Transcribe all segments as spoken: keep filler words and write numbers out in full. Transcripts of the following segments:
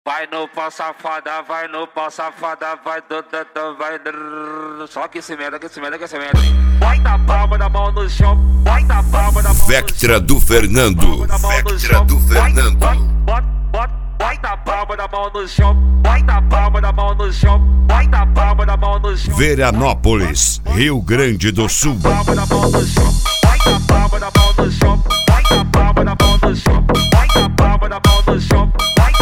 Vai no pau safada, vai no pau safada, vai do do do vai do. Só aquecimento, aquecimento, aquecimento. Vai da palma da mão no chão, vai da palma da mão no chão. Vectra do Fernando, Vectra do Fernando. Bota, bota, vai da palma da mão no chão, vai da palma da mão no chão, vai da palma da mão no chão. Veranópolis, Rio Grande do Sul. Palma da mão no chão, vai da palma da mão no chão, vai da palma da mão no chão, vai da palma da mão no chão.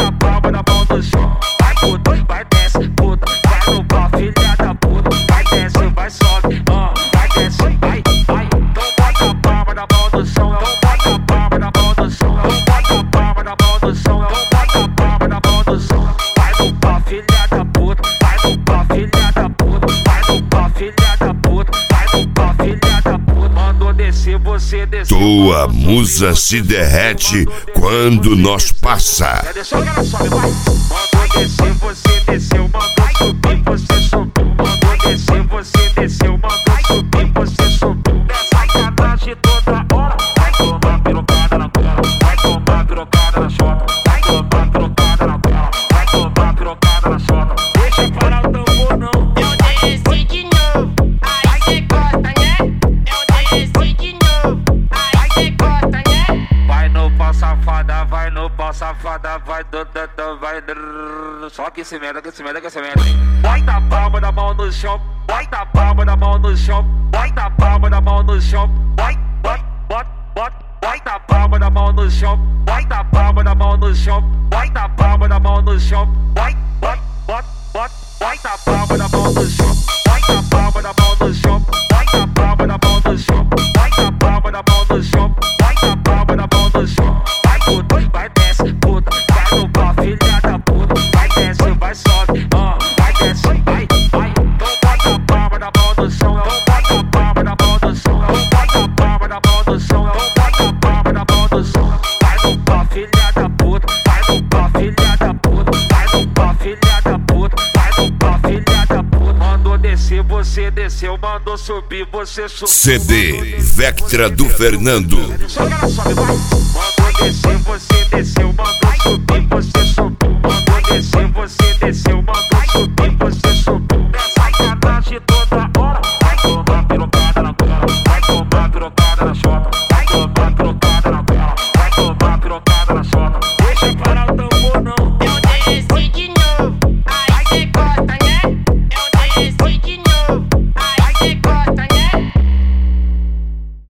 Vai puta, vai desce, puta, vai no pau, filha da puta. Vai desce, vai sobe, ah, vai desce, vai, vai. Então bota a palma na mão do chão, então bota a palma na mão do chão, então bota a palma na mão do chão, então bota a palma na mão do chão. Vai no pau, filha da puta, vai no pau, filha da puta, vai no pau, filha da puta, vai no pau, filha da puta. Mandou descer, você desceu. Tua musa se derrete quando nós passa. Já deixou que ela sobe, vai. Mandou descer, você desceu, mandou subir, você subiu. Mandou descer, você desceu, mandou subir, você subiu. Nessa sacanagem toda hora. Vai tomar pirocada na goela, vai tomar pirocada na chota, vai tomar pirocada na goela, vai tomar pirocada na chota. Deixa parar o tambor não. Eu desci de novo, aí cê gosta, né? Eu desci de novo, aí cê gosta, né? Vai no pau safada, vai no pau safada, vai do do do vai do. Só aquecimento, aquecimento, aquecimento. Vai da palma da mão no chão, vai da palma da mão no chão, vai da palma da mão no chão, vai, vai, bota, bota, vai da palma da mão no chão, vai da palma da mão no chão, vai da palma da mão no chão, vai, vai, bota, bota, vai da palma da mão no chão, vai da palma da mão no chão, vai da palma da mão no chão, vai da palma da mão no chão, vai da palma da mão no chão. Vai puta, vai desce, puta, vai no pau, filha da puta. Vai desce, vai sobe, ah, vai desce, vai, vai. Então bota a palma da mão no chão, então bota a palma da mão no chão, então bota a palma da mão no chão, então bota a palma da mão no chão. Vai no pau, filha da puta, vai no pau, filha da puta, vai no pau, filha da puta, vai no pau, filha da puta. Mandou descer, você desceu, mandou subir, você subiu. C D Vectra do Fernando. Só que ela sobe, vai.